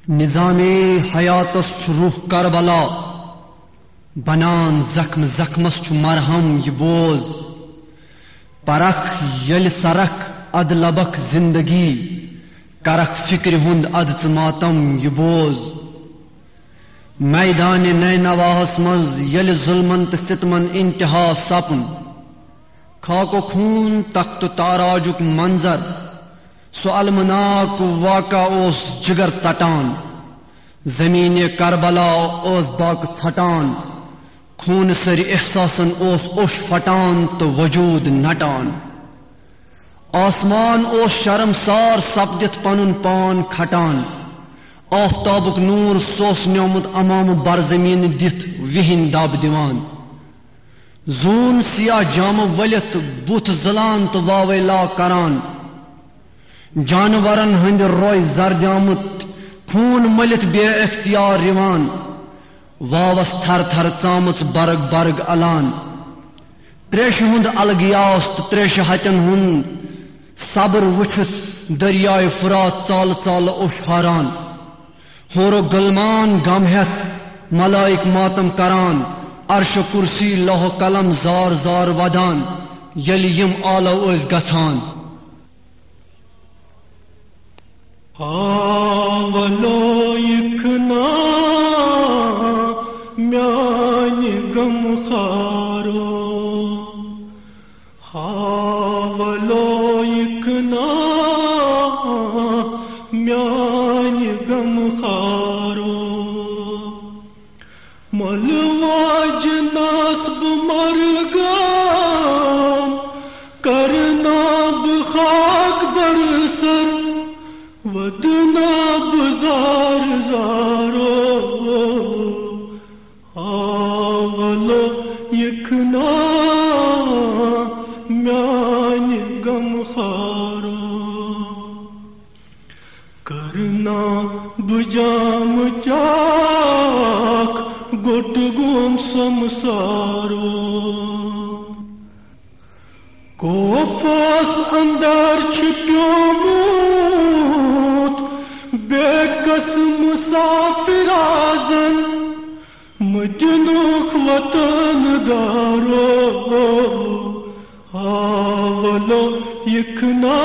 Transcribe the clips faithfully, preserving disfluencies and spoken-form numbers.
نظام حیاتس روح کربلا بنان زخم زخمس چھ مرہم یہ بوز پرکھ یل سرکھ اد لبک زندگی کرکھ فکر ہند اد ث ماتم یہ بوز میدان نینواہس مز یل ظلمن تو ستمن انتہا سپن خاک و خون تخت و تاراجک منظر سو المناک واقع اوس جگر ژٹان زمین کربلا اوس باق ژھٹان خون سر احساسن اوس اوش پھٹان تو وجود نٹان آسمان اوس شرم سار سپدت پنن پان کھٹان آفتابک نور سوس نیومت امام برزمین دت وہن دب دیوان زون سیاہ جام ولت بت زلان تو واویلا کران جانورن ہند روئے زرجامت خون ملت بے اختیار روان واوس تھر تھر ژامٕژ برگ برگ الان تریش ہند الگیاس تو تریش ہتن ہند صبر وچھت دریائے فرات ژال ژال اوشہاران ہورو گلمان غم ہیت ملائک ماتم کران عرش کرسی لوہ قلم زار زار ودان یل یم آلو ٲسۍ گژھان آولو یکنا میانی غم خارو آولو یکنا میانی غم خارو ملواج ناسب مرگام کرنا بخاک برسر ودنا بزار زارو آولو یکنا میانی غم خارو کرنا بجام چاک گٹ گم سمسارو کوفاس اندر چھپیومت بے قسم مسافر آزن مدینوک وطن دارو آولو یکنا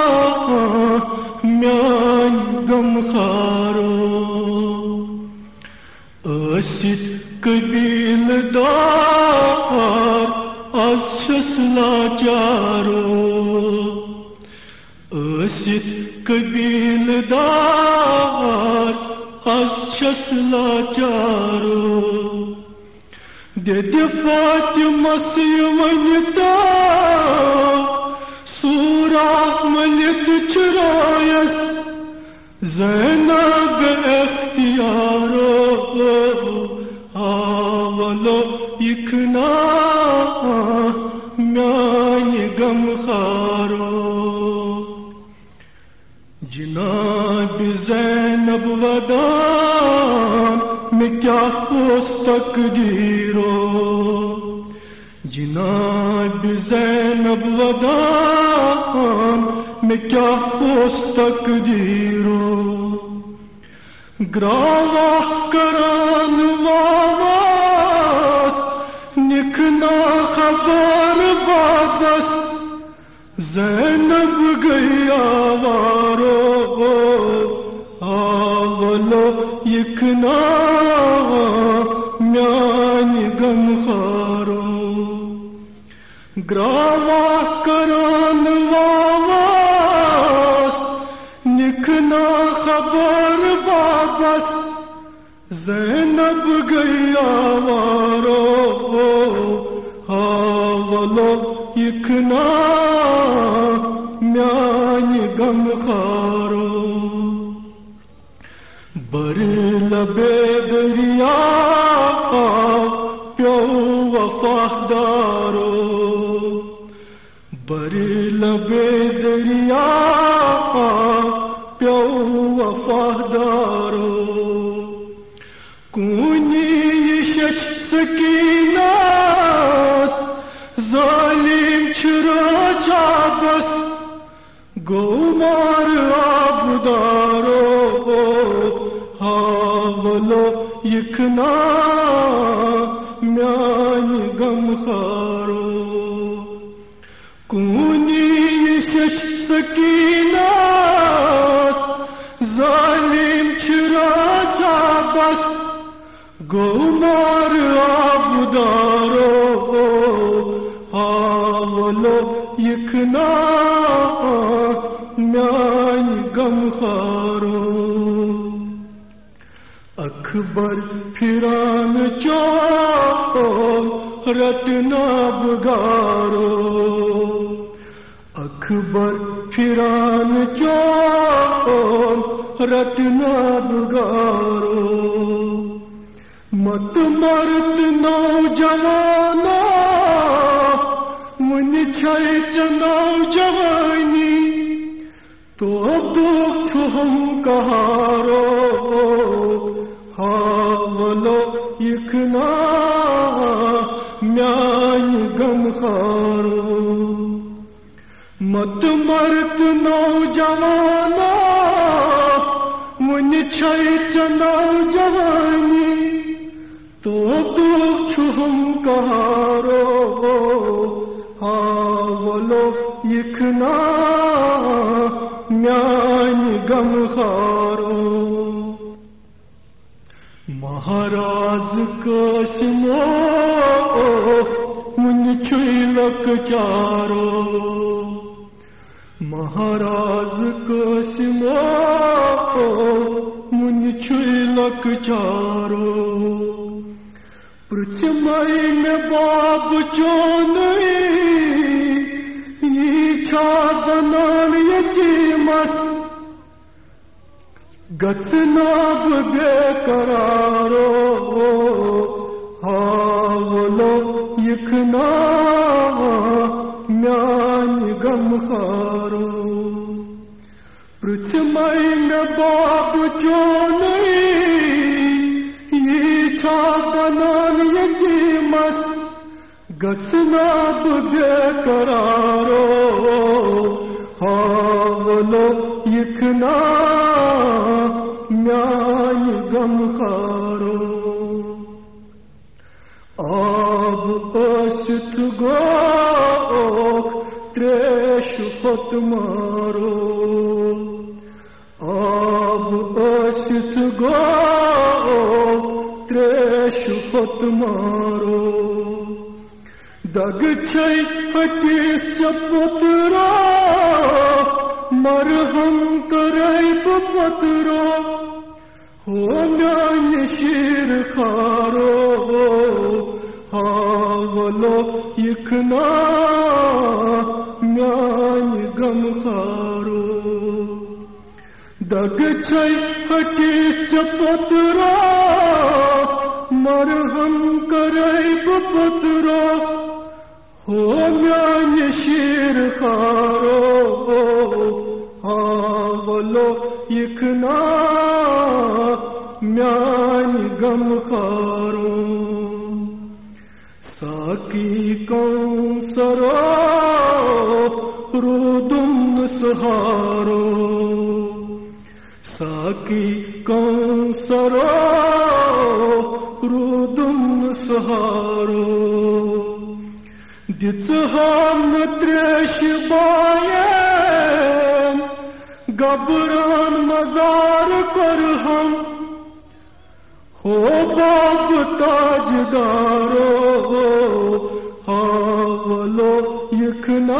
میان غم خارو اسد قبیل دار از چھس لاچارو اسد قبیل دار از چھس لاچارو دد فاطمہ سی ونتا سورہ ملک چرایس زینب اختیارو آولو یکنا میانی غم خارو جناب زینب ودان میں کیا پوس تقدیرو جناب زینب ودان میں کیا پوس تقدیرو گراوہ کران واواس نکنا خبر واپس زینب گئی آوارو آولو یکنا میانی غم خارو گراوہ کران واواس نکنا خبر واپس زینب گئی آوارو آولو یکنا میانی غم خارو بری لبے دریا پیو وفادارو بری لبے دریا پیو وفادارو کونی یشچ سکیناس ظالم چھرا چابس گو مار آبدارو ہاولو یکنا میانی غم خارو کونی یشچ سکینہ ظالم چھرا جا بس گو مار آبدارو ہاولو یکنا میانی غم خارو اکبر پھران چو رٹنا بگارو اکبر پھران چو رٹنا بگارو مت مرت نوجوانا من چھچ نوجوانی تو دکھ ہم کہارو ہاولو یکنا میانی غم خارو مت مرت نوجوانا من چھچ نوجوانی تو دکھ ہم کہارو ہاولو یکنا میانی غم خارو مہاراز قاسمو من چھلک چارو مہاراز قاسمو من چھلک چارو پرچمائی میں باب چونئی یہ چھا بنان یتیمس گتناب بے قرارو ہاولو یکنا میانی غم خارو پرچمائی میں باب چونئی یہ چھا بنان یتیمس گتناب بے قرارو ہاولو یکنا میانی غم خارو آب ٲسِتھ گوکھ تریش پت مارو آب ٲسِتھ گوکھ تریش پت مارو دگ چھے ہٹیس پترو مرہم کرے پترو ہو میانی شیر خارو ہاولو یکنا میانی غم خارو دگ چھے ہٹیس پترو مرہم کرے پترو ہو میانی شیر خارو ہاولو یکنا میانی غم خارو ساکی کوثرو رودم سہارو ساکی کوثرو رودم سہارو دِژہم تریش بایَن گبران مزار کرہم ہو باب تاجدارو ہاولو یکنا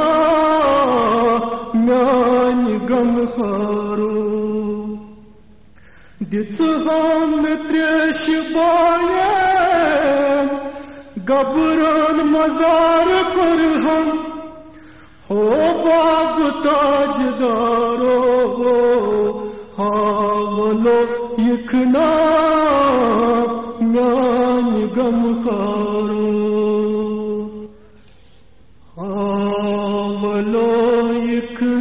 میانی غم خارو دِژہم تریش بایَن گبران مزار کرہم ہو باب تاجدارو ہاولو یکنا میانی غم خارو ہاولو یکنا